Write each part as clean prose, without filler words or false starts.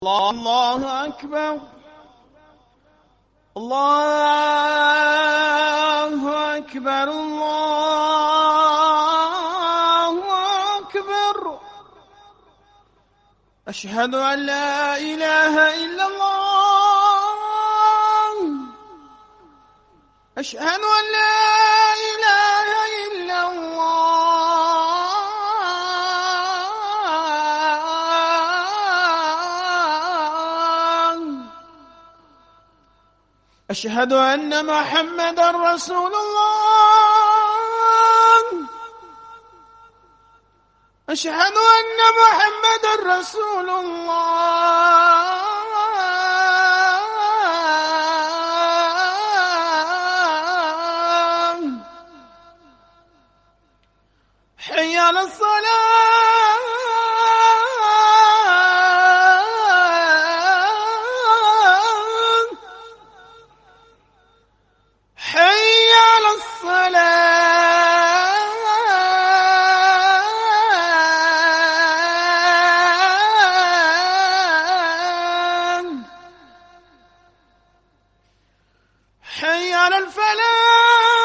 الله أكبر. الله أكبر. الله أكبر. أشهد أن لا إله إلا الله. أشهد أن لا إله إلا الله. أشهد أن محمدًا رسول الله. أشهد أن محمدًا رسول الله. حي على الصلاة. حي على الصلاة. حي على الفلاح.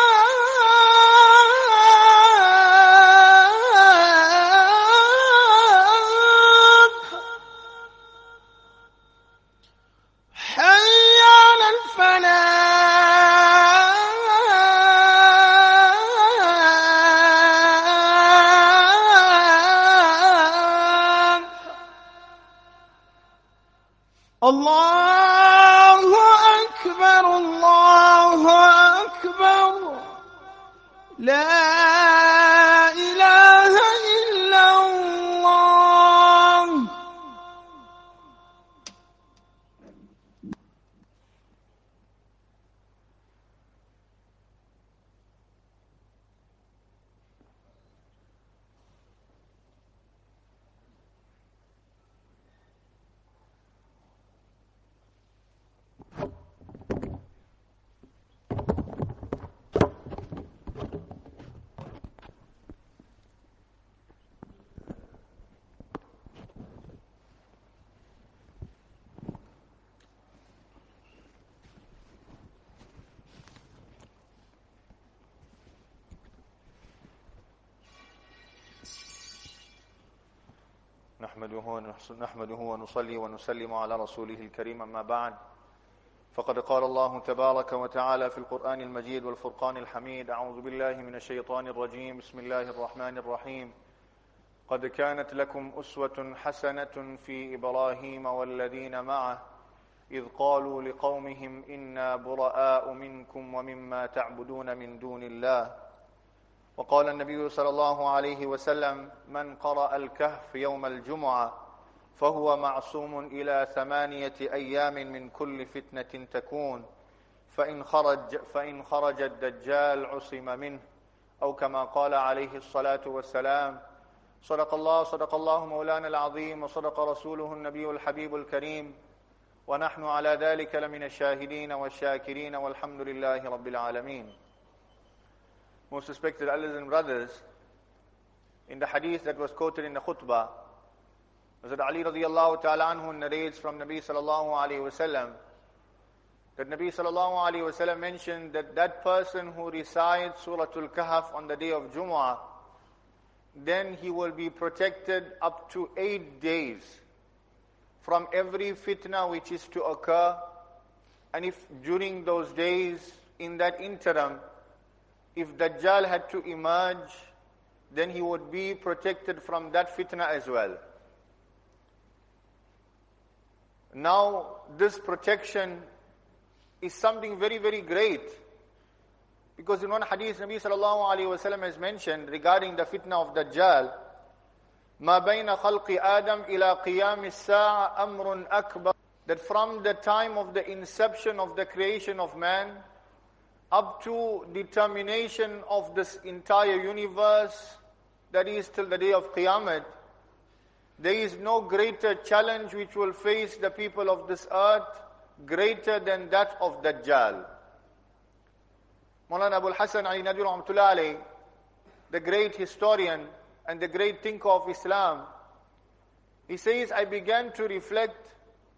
حي على الفلاح. الله أكبر. الله أكبر. لا إله إلا الله. نحمده ونصلي ونسلم على رسوله الكريم، أما بعد، فقد قال الله تبارك وتعالى في القرآن المجيد والفرقان الحميد: أعوذ بالله من الشيطان الرجيم، بسم الله الرحمن الرحيم. قد كانت لكم أسوة حسنة في إبراهيم والذين معه إذ قالوا لقومهم إنا براء منكم ومما تعبدون من دون الله. وقال النبي صلى الله عليه وسلم: من قرأ الكهف يوم الجمعة فهو معصوم إلى 8 أيام من كل فتنة تكون، فإن خرج الدجال عصم منه، أو كما قال عليه الصلاة والسلام. صدق الله مولانا العظيم، وصدق رسوله النبي الحبيب الكريم، ونحن على ذلك لمن الشاهدين والشاكرين، والحمد لله رب العالمين. Most respected elders and brothers, in the hadith that was quoted in the khutbah, Hazrat Ali radiyallahu ta'ala anhu narrates from Nabi sallallahu alayhi wa sallam that Nabi sallallahu alayhi wa sallam mentioned that that person who recites Suratul Kahf on the day of Jumu'ah, then he will be protected up to 8 days from every fitna which is to occur. And if during those days, in that interim, if Dajjal had to emerge, then he would be protected from that fitna as well. Now, this protection is something very, very great. Because in one hadith, Nabi sallallahu alayhi wa sallam has mentioned regarding the fitna of Dajjal, مَا بَيْنَ خَلْقِ آدَمْ إِلَىٰ قِيَامِ السَّاعَةِ أَمْرٌ أَكْبَرٌ. That from the time of the inception of the creation of man, up to determination of this entire universe, that is till the day of Qiyamah, there is no greater challenge which will face the people of this earth greater than that of Dajjal. Maulana Abul Hasan Ali Nadwi Rahmatullah Alayh, the great historian and the great thinker of Islam, he says, I began to reflect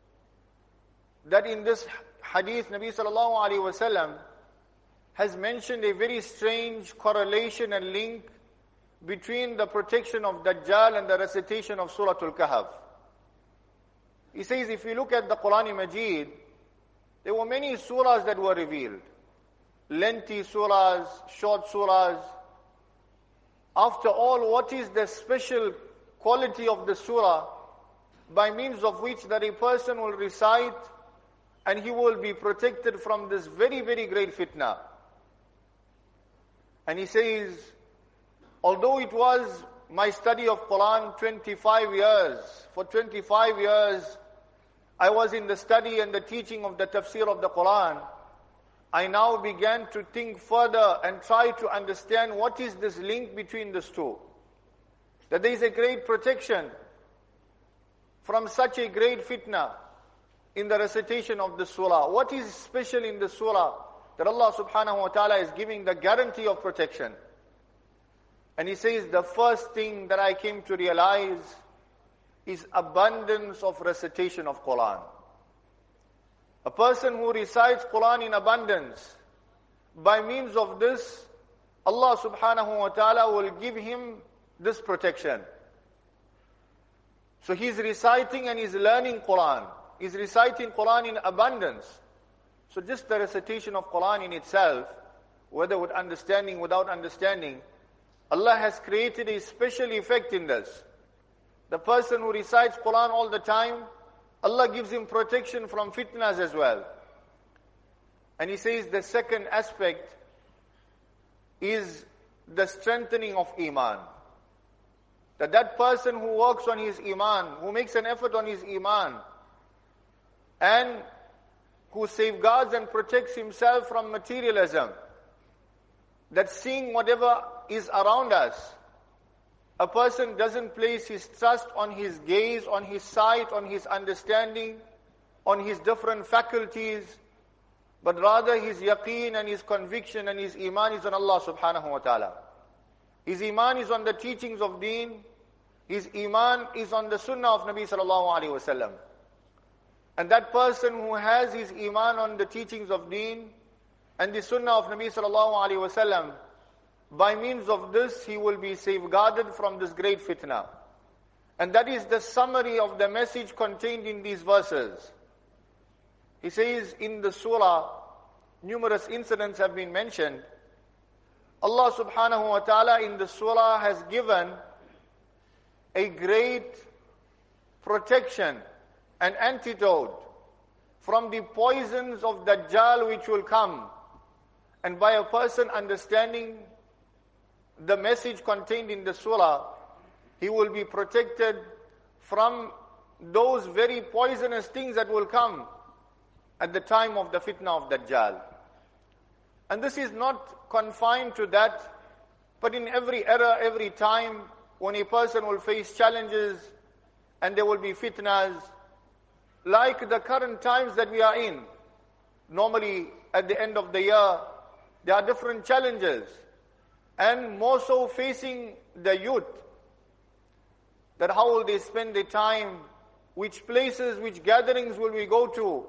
that in this hadith, Nabi sallallahu alaihi wasallam has mentioned a very strange correlation and link between the protection of Dajjal and the recitation of Surah Al-Kahf. He says, if you look at the Quran Majid, there were many surahs that were revealed. Lengthy surahs, short surahs. After all, what is the special quality of the surah by means of which that a person will recite and he will be protected from this very, very great fitna? And he says, although it was my study of Quran 25 years, for 25 years I was in the study and the teaching of the tafsir of the Quran, I now began to think further and try to understand what is this link between these two. That there is a great protection from such a great fitna in the recitation of the surah. What is special in the surah that Allah subhanahu wa ta'ala is giving the guarantee of protection? And he says, the first thing that I came to realize is abundance of recitation of Quran. A person who recites Quran in abundance, by means of this, Allah subhanahu wa ta'ala will give him this protection. So he's reciting and he's learning Quran. He's reciting Quran in abundance. So just the recitation of Quran in itself, whether with understanding, without understanding, Allah has created a special effect in this. The person who recites Quran all the time, Allah gives him protection from fitnas as well. And he says the second aspect is the strengthening of Iman. That person who works on his Iman, who makes an effort on his Iman, and who safeguards and protects himself from materialism, that seeing whatever is around us, a person doesn't place his trust on his gaze, on his sight, on his understanding, on his different faculties, but rather his yaqeen and his conviction and his iman is on Allah subhanahu wa ta'ala. His iman is on the teachings of deen. His iman is on the sunnah of Nabi sallallahu alaihi wasallam. And that person who has his iman on the teachings of deen and the sunnah of Nabi sallallahu alaihi wasallam, by means of this, he will be safeguarded from this great fitna. And that is the summary of the message contained in these verses. He says in the surah, numerous incidents have been mentioned. Allah subhanahu wa ta'ala in the surah has given a great protection, an antidote from the poisons of Dajjal which will come. And by a person understanding the message contained in the surah, he will be protected from those very poisonous things that will come at the time of the fitna of Dajjal. And this is not confined to that, but in every era, every time, when a person will face challenges and there will be fitnas, like the current times that we are in. Normally, at the end of the year, there are different challenges. And more so facing the youth, that how will they spend their time, which places, which gatherings will we go to.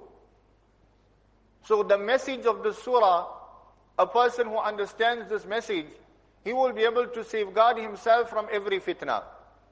So the message of the surah, a person who understands this message, he will be able to safeguard himself from every fitna.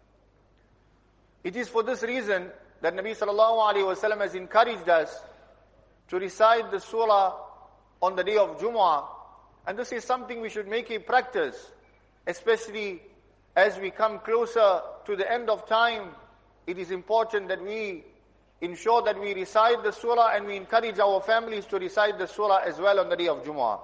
It is for this reason that Nabi sallallahu alaihi wasallam has encouraged us to recite the surah on the day of Jumu'ah. And this is something we should make a practice, especially as we come closer to the end of time. It is important that we ensure that we recite the surah and we encourage our families to recite the surah as well on the day of Jumu'ah.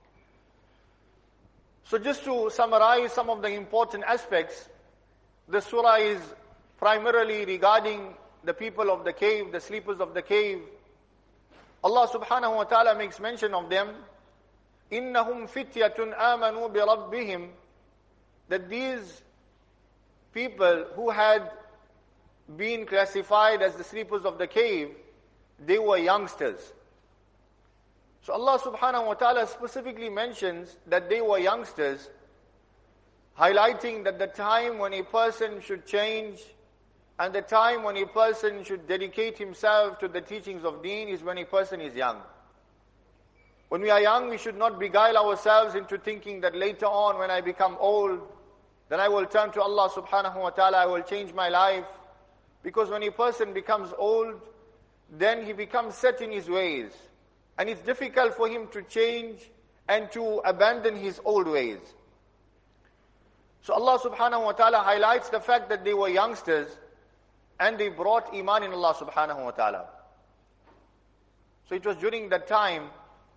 So just to summarize some of the important aspects, the surah is primarily regarding the people of the cave, the sleepers of the cave. Allah subhanahu wa ta'ala makes mention of them. إِنَّهُمْ فِتْيَةٌ آمَنُوا بِرَبِّهِمْ, that these people who had been classified as the sleepers of the cave, they were youngsters. So Allah subhanahu wa ta'ala specifically mentions that they were youngsters, highlighting that the time when a person should change And the time when a person should dedicate himself to the teachings of deen is when a person is young. When we are young, we should not beguile ourselves into thinking that later on when I become old, then I will turn to Allah subhanahu wa ta'ala, I will change my life. Because when a person becomes old, then he becomes set in his ways. And it's difficult for him to change and to abandon his old ways. So Allah subhanahu wa ta'ala highlights the fact that they were youngsters and they brought iman in Allah subhanahu wa ta'ala. So it was during that time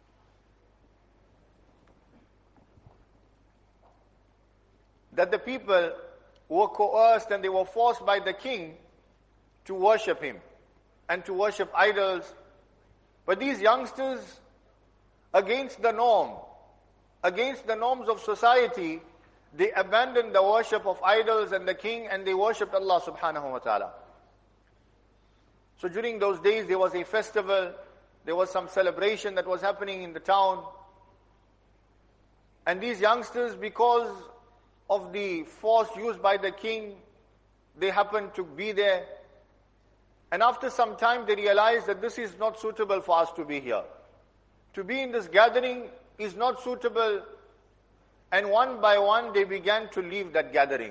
that the people were coerced and they were forced by the king to worship him and to worship idols. But these youngsters, against the norm, against the norms of society, they abandoned the worship of idols and the king and they worshipped Allah subhanahu wa ta'ala. So during those days there was a festival, there was some celebration that was happening in the town. And these youngsters, because of the force used by the king, they happened to be there. And after some time they realized that this is not suitable for us to be here. To be in this gathering is not suitable. And one by one they began to leave that gathering.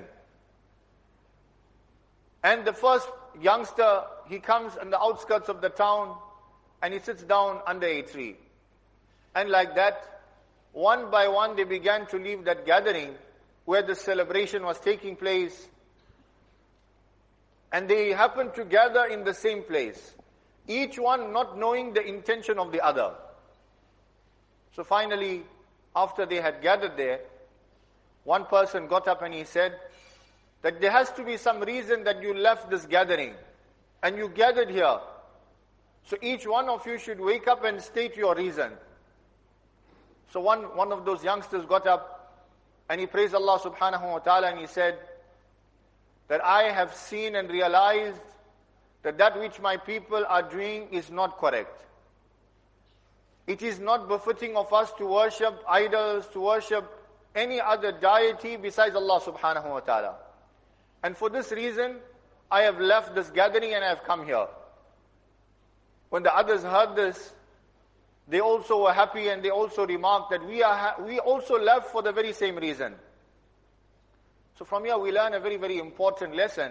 And the first youngster, he comes on the outskirts of the town and he sits down under a tree. And like that, one by one they began to leave that gathering where the celebration was taking place. And they happened to gather in the same place, each one not knowing the intention of the other. So finally, after they had gathered there, one person got up and he said that there has to be some reason that you left this gathering and you gathered here. So each one of you should wake up and state your reason. So one of those youngsters got up and he praised Allah subhanahu wa ta'ala and he said that I have seen and realized that which my people are doing is not correct. It is not befitting of us to worship idols, to worship any other deity besides Allah subhanahu wa ta'ala. And for this reason, I have left this gathering and I have come here. When the others heard this, they also were happy and they also remarked that we also left for the very same reason. So from here we learn a very, very important lesson,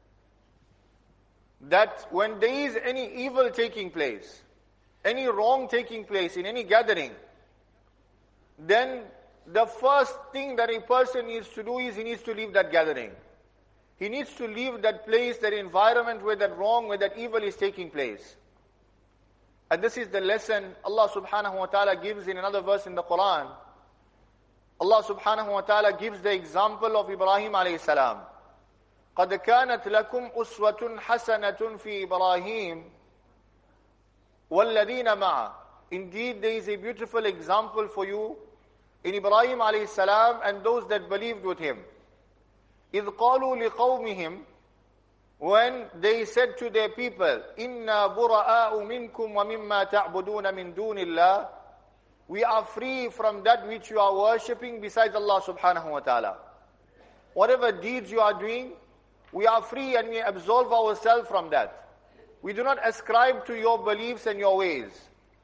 that when there is any evil taking place, any wrong taking place in any gathering, then the first thing that a person needs to do is he needs to leave that gathering. He needs to leave that place, that environment where that wrong, where that evil is taking place. And this is the lesson Allah subhanahu wa ta'ala gives in another verse in the Quran. Allah subhanahu wa ta'ala gives the example of Ibrahim alayhi salam. قَدْ كَانَتْ لَكُمْ أُسْوَةٌ حَسَنَةٌ فِي إِبْرَاهِيمَ وَالَّذِينَ مَعَهُ. Indeed, there is a beautiful example for you in Ibrahim alayhi salam and those that believed with him. إِذْ قَالُوا لِقَوْمِهِمْ. When they said to their people, إِنَّا بُرَآءُ مِنْكُمْ وَمِمَّا تَعْبُدُونَ مِنْ دُونِ اللَّهِ. We are free from that which you are worshipping besides Allah subhanahu wa ta'ala. Whatever deeds you are doing, we are free and we absolve ourselves from that. We do not ascribe to your beliefs and your ways.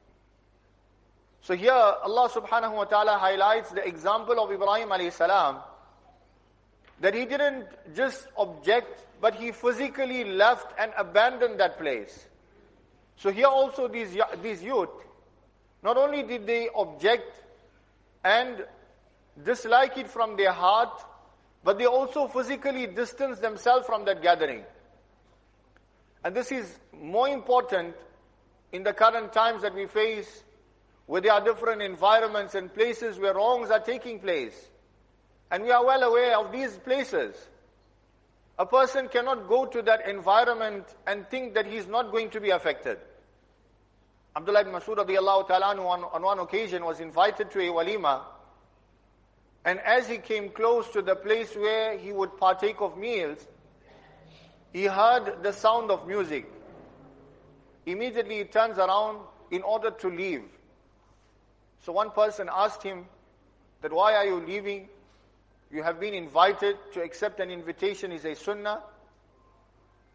So here Allah subhanahu wa ta'ala highlights the example of Ibrahim alayhi salam, that he didn't just object, but he physically left and abandoned that place. So here also these youth, not only did they object and dislike it from their heart, but they also physically distanced themselves from that gathering. And this is more important in the current times that we face, where there are different environments and places where wrongs are taking place. And we are well aware of these places. A person cannot go to that environment and think that he is not going to be affected. Abdullah ibn Mas'ud radiyallahu ta'ala on one occasion was invited to a walima, and as he came close to the place where he would partake of meals, he heard the sound of music. Immediately he turns around in order to leave. So one person asked him that, why are you leaving? You have been invited. To accept an invitation is a sunnah.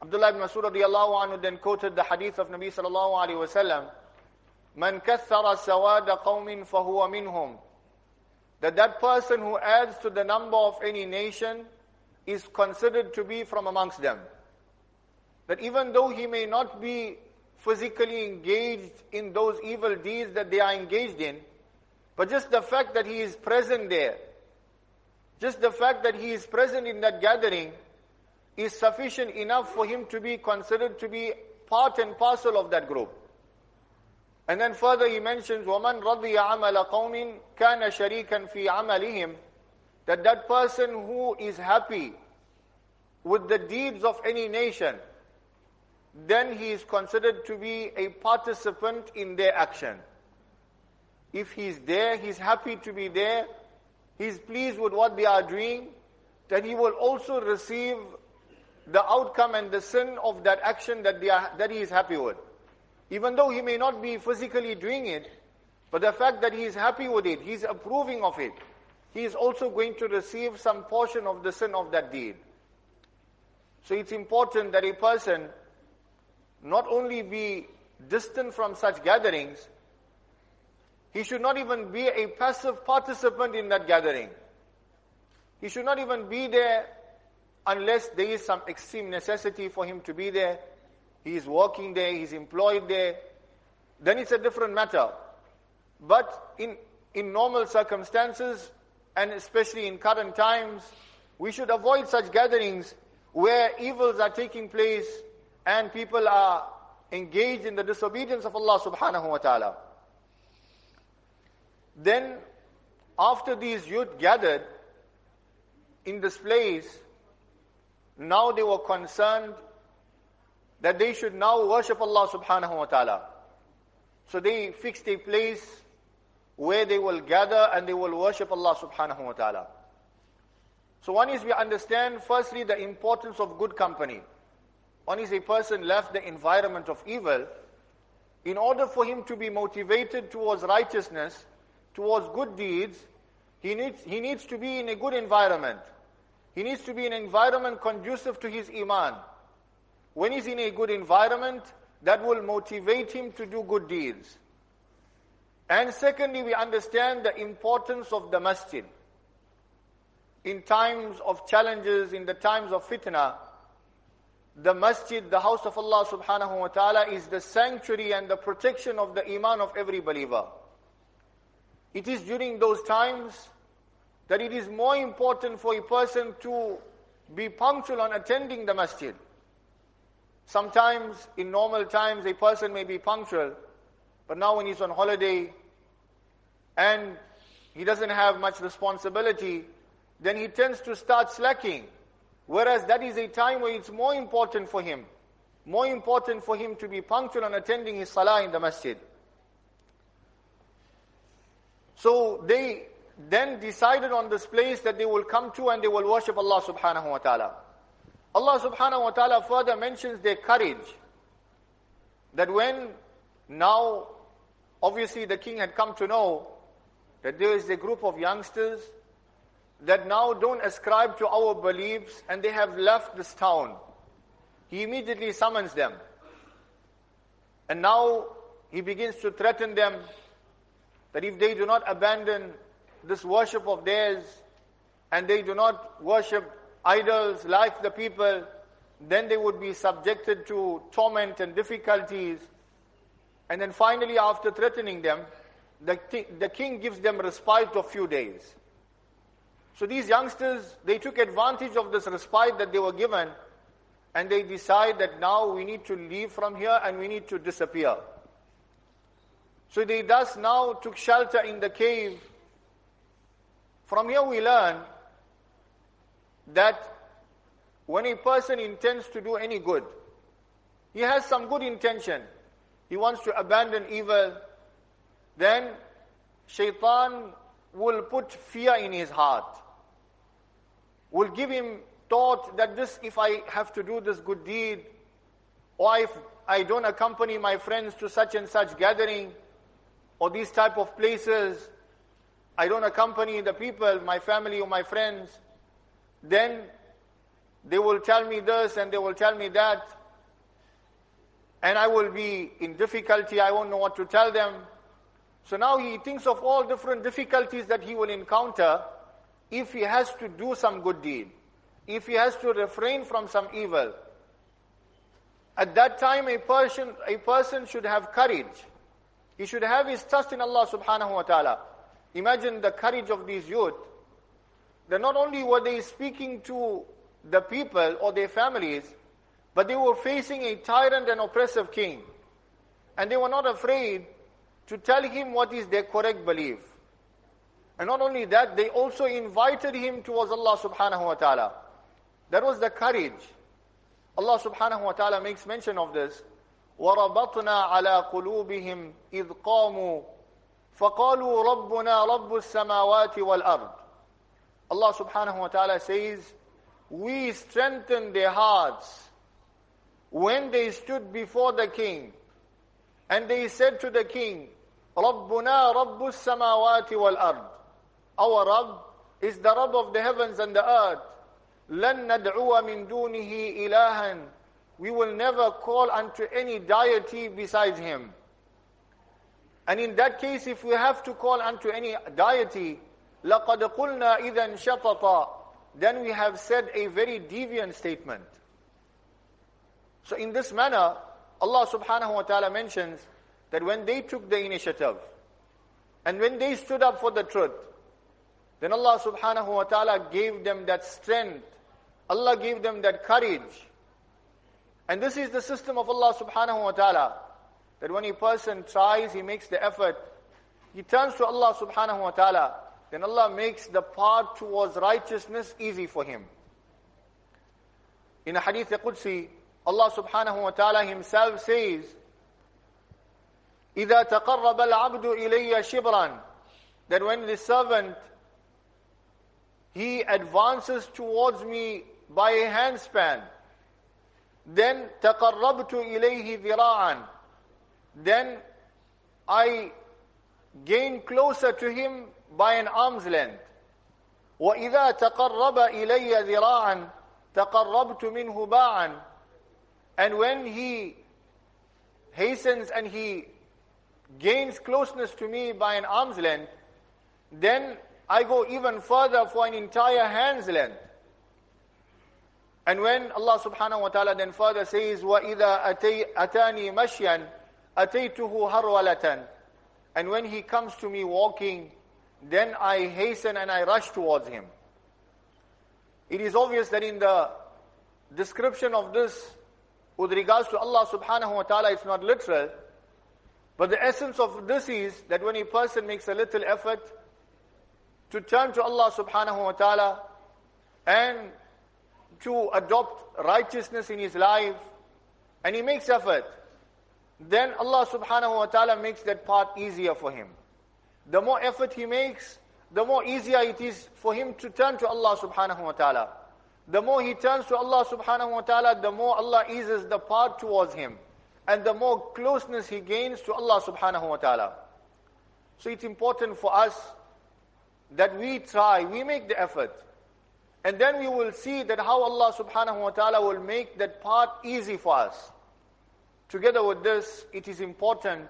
Abdullah ibn Mas'ud radiyallahu anhu then quoted the hadith of Nabi sallallahu alayhi wa sallam, Man kathara sawada qawmin fahuwa minhum. That person who adds to the number of any nation is considered to be from amongst them. That even though he may not be physically engaged in those evil deeds that they are engaged in, but just the fact that he is present there, just the fact that he is present in that gathering is sufficient enough for him to be considered to be part and parcel of that group. And then further he mentions, وَمَنْ رَضِيَ عَمَلَ قَوْمٍ كَانَ شَرِيكًا فِي عَمَلِهِمْ. That person who is happy with the deeds of any nation, then he is considered to be a participant in their action. If he's there, he's happy to be there, he's pleased with what they are doing, then he will also receive the outcome and the sin of that action that he is happy with. Even though he may not be physically doing it, but the fact that he is happy with it, he is approving of it, he is also going to receive some portion of the sin of that deed. So it's important that a person not only be distant from such gatherings, he should not even be a passive participant in that gathering. He should not even be there unless there is some extreme necessity for him to be there. He is working there, he is employed there, then it's a different matter. But in normal circumstances, and especially in current times, we should avoid such gatherings where evils are taking place and people are engaged in the disobedience of Allah subhanahu wa ta'ala. Then, after these youth gathered in this place, now they were concerned that they should now worship Allah subhanahu wa ta'ala. So they fixed a place where they will gather and they will worship Allah subhanahu wa ta'ala. So one is we understand firstly the importance of good company. One is a person left the environment of evil. In order for him to be motivated towards righteousness, towards good deeds, he needs to be in a good environment. He needs to be in an environment conducive to his iman. When he's in a good environment, that will motivate him to do good deeds. And secondly, we understand the importance of the masjid. In times of challenges, in the times of fitna, the masjid, the house of Allah subhanahu wa ta'ala, is the sanctuary and the protection of the iman of every believer. It is during those times that it is more important for a person to be punctual on attending the masjid. Sometimes, in normal times, a person may be punctual, but now when he's on holiday and he doesn't have much responsibility, then he tends to start slacking. Whereas that is a time where it's more important for him to be punctual on attending his salah in the masjid. So they then decided on this place that they will come to and they will worship Allah subhanahu wa ta'ala. Allah subhanahu wa ta'ala further mentions their courage. That when now, obviously the king had come to know that there is a group of youngsters that now don't ascribe to our beliefs and they have left this town. He immediately summons them. And now he begins to threaten them that if they do not abandon this worship of theirs and they do not worship idols like the people, then they would be subjected to torment and difficulties. And then finally, after threatening them, the king gives them respite of few days. So these youngsters, they took advantage of this respite that they were given, and they decide that now we need to leave from here and we need to disappear. So they thus now took shelter in the cave. From here we learn that when a person intends to do any good, he has some good intention, he wants to abandon evil, then shaitan will put fear in his heart, will give him thought that if I have to do this good deed, or if I don't accompany my friends to such and such gathering, or these type of places, I don't accompany the people, my family or my friends, then they will tell me this and they will tell me that, and I will be in difficulty, I won't know what to tell them. So now he thinks of all different difficulties that he will encounter if he has to do some good deed, if he has to refrain from some evil. At that time, a person should have courage. He should have his trust in Allah subhanahu wa ta'ala. Imagine the courage of these youth. That not only were they speaking to the people or their families, but they were facing a tyrant and oppressive king. And they were not afraid to tell him what is their correct belief. And not only that, they also invited him towards Allah subhanahu wa ta'ala. That was the courage. Allah subhanahu wa ta'ala makes mention of this. وَرَبَطْنَا عَلَى قُلُوبِهِمْ إِذْ قَامُوا فَقَالُوا رَبُّنَا رَبُّ السَّمَاوَاتِ وَالْأَرْضِ. Allah subhanahu wa ta'ala says, we strengthened their hearts when they stood before the king. And they said to the king, رَبُّنَا رَبُّ السَّمَاوَاتِ وَالْأَرْضِ. Our Rabb is the Rabb of the heavens and the earth. لَن نَدْعُوَ مِن دُونِهِ إِلَهًا. We will never call unto any deity besides him. And in that case, if we have to call unto any deity, لَقَدْ قُلْنَا إِذًا شَطَطًا, then we have said a very deviant statement. So in this manner, Allah subhanahu wa ta'ala mentions that when they took the initiative, and when they stood up for the truth, then Allah subhanahu wa ta'ala gave them that strength. Allah gave them that courage. And this is the system of Allah subhanahu wa ta'ala. That when a person tries, he makes the effort, he turns to Allah subhanahu wa ta'ala, then Allah makes the path towards righteousness easy for him. In a hadith Qudsi, Allah subhanahu wa ta'ala himself says, إِذَا تَقَرَّبَ الْعَبْدُ إِلَيَّ شِبْرًا, that when the servant, he advances towards me by a handspan, then تَقَرَّبْتُ إِلَيْهِ ذِرَاعًا, then I gain closer to him by an arm's length. وَإِذَا تَقَرَّبَ إِلَيَّ ذِرَاعًا تَقَرَّبْتُ مِنْهُ بَاعًا. And when he hastens and he gains closeness to me by an arm's length, then I go even further for an entire hand's length. And when Allah subhanahu wa ta'ala then further says, وَإِذَا أَتَانِي مَشْيًا أَتَيْتُهُ هَرْوَلَةً, and when he comes to me walking, then I hasten and I rush towards him. It is obvious that in the description of this, with regards to Allah subhanahu wa ta'ala, it's not literal. But the essence of this is that when a person makes a little effort to turn to Allah subhanahu wa ta'ala and to adopt righteousness in his life, and he makes effort, then Allah subhanahu wa ta'ala makes that path easier for him. The more effort he makes, the more easier it is for him to turn to Allah subhanahu wa ta'ala. The more he turns to Allah subhanahu wa ta'ala, the more Allah eases the path towards him. And the more closeness he gains to Allah subhanahu wa ta'ala. So it's important for us that we try, we make the effort. And then we will see that how Allah subhanahu wa ta'ala will make that path easy for us. Together with this, it is important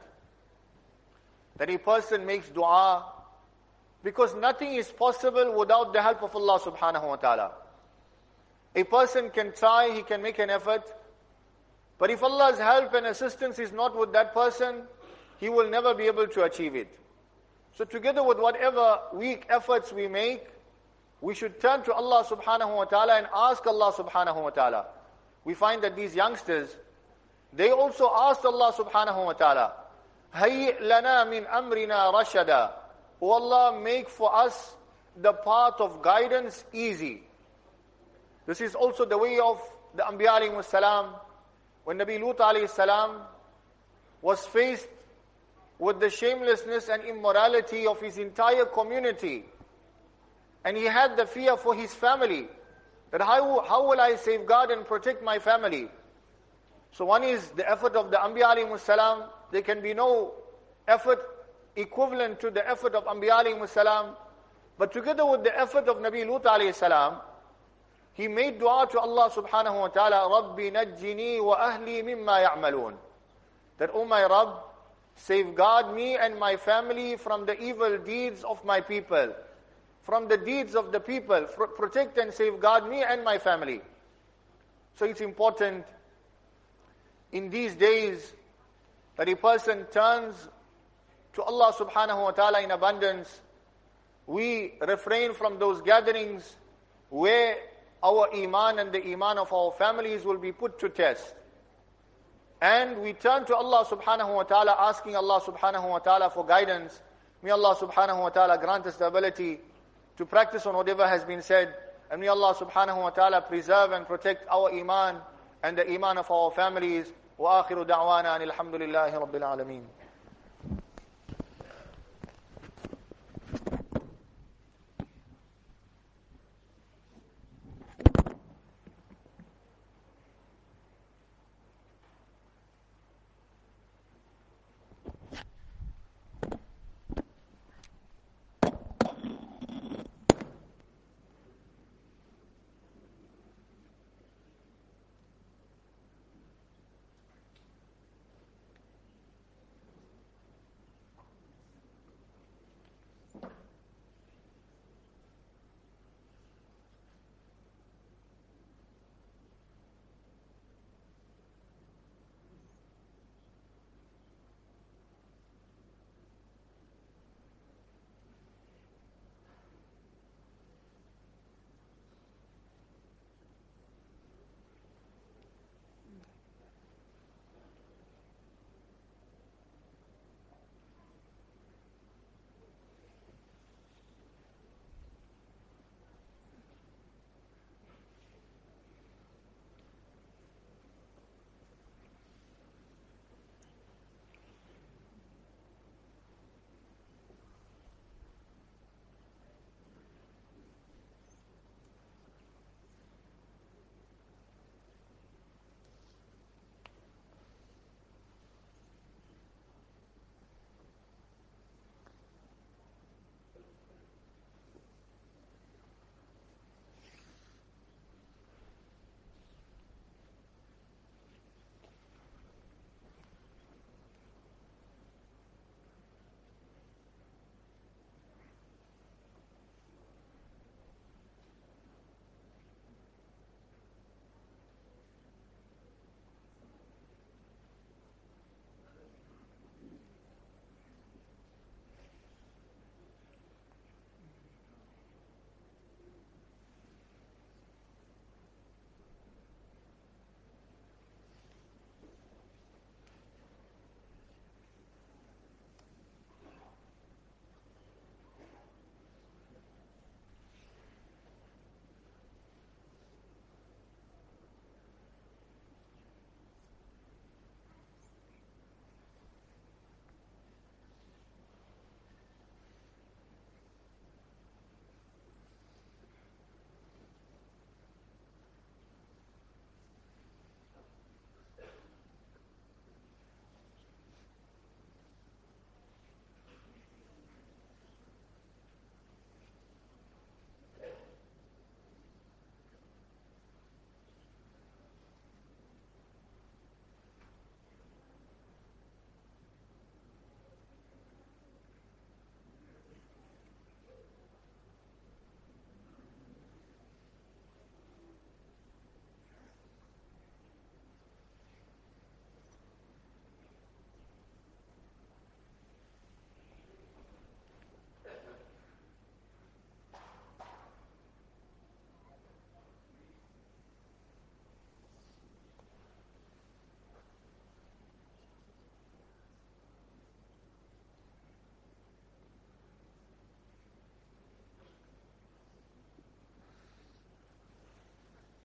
that a person makes dua, because nothing is possible without the help of Allah subhanahu wa ta'ala. A person can try, he can make an effort, but if Allah's help and assistance is not with that person, he will never be able to achieve it. So together with whatever weak efforts we make, we should turn to Allah subhanahu wa ta'ala and ask Allah subhanahu wa ta'ala. We find that these youngsters, they also asked Allah subhanahu wa ta'ala, هَيِّئْ لَنَا مِنْ أَمْرِنَا رَشَدًا. O Allah, make for us the path of guidance easy. This is also the way of the Anbiya alayhi salam. When Nabi Lut alayhi salam was faced with the shamelessness and immorality of his entire community, and he had the fear for his family, that how will I safeguard and protect my family? So one is the effort of the Anbiya alayhi salam. There can be no effort equivalent to the effort of Anbiya alayhi salam. But together with the effort of Nabi Lut alayhi salam, he made dua to Allah subhanahu wa ta'ala, Rabbi najjini wa ahli mimma ya'malun. That, O my Rabb, safeguard me and my family from the evil deeds of my people, from the deeds of the people. Protect and safeguard me and my family. So it's important in these days that a person turns to Allah subhanahu wa ta'ala in abundance. We refrain from those gatherings where our iman and the iman of our families will be put to test. And we turn to Allah subhanahu wa ta'ala, asking Allah subhanahu wa ta'ala for guidance. May Allah subhanahu wa ta'ala grant us the ability to practice on whatever has been said. And may Allah subhanahu wa ta'ala preserve and protect our iman and the iman of our families. وآخر دعوانا أن الحمد لله رب العالمين.